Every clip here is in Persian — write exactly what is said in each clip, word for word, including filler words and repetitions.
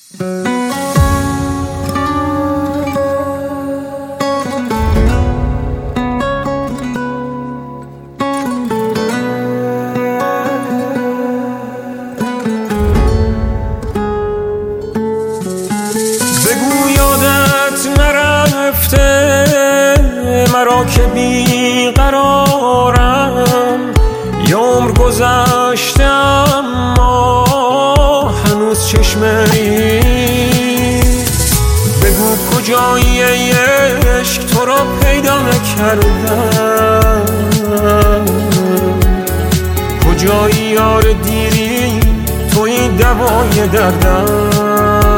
بگو یادت نرفته مرا که بیقرارم، یه عمر گذشته اما هنوز چشمه ای. بگو کجایی ای عشق تو را پیدا نکردم، کجایی یار دیری توی دوای دردم.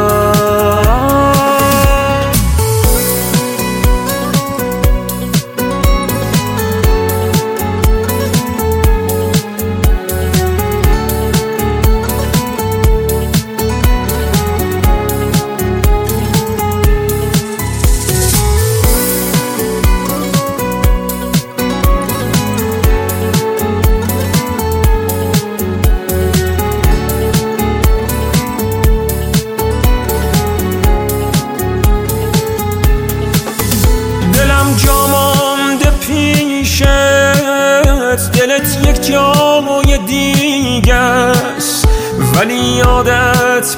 جا مانده پیشت، دلت یک جای دیگه است، ولی یادت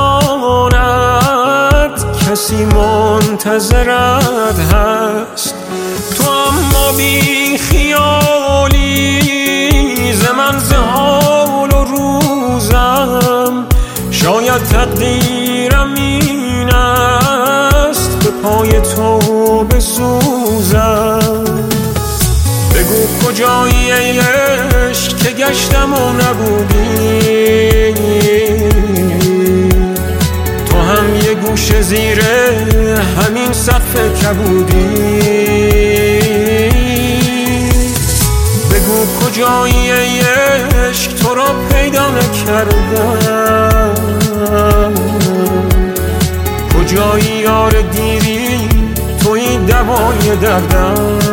بماند کسی منتظرت هست. تو اما بی خیالی ز من ز حال و روزم، شاید تقدیرم این است به پای تو بسوزم. بگو کجایی ای عشق که گشتم و نبودی، تو هم یه گوشه زیر همین سقف کبودی. بگو کجایی ای عشق تو را پیدا نکردم، کجایی یار دیری توی دوای دردم.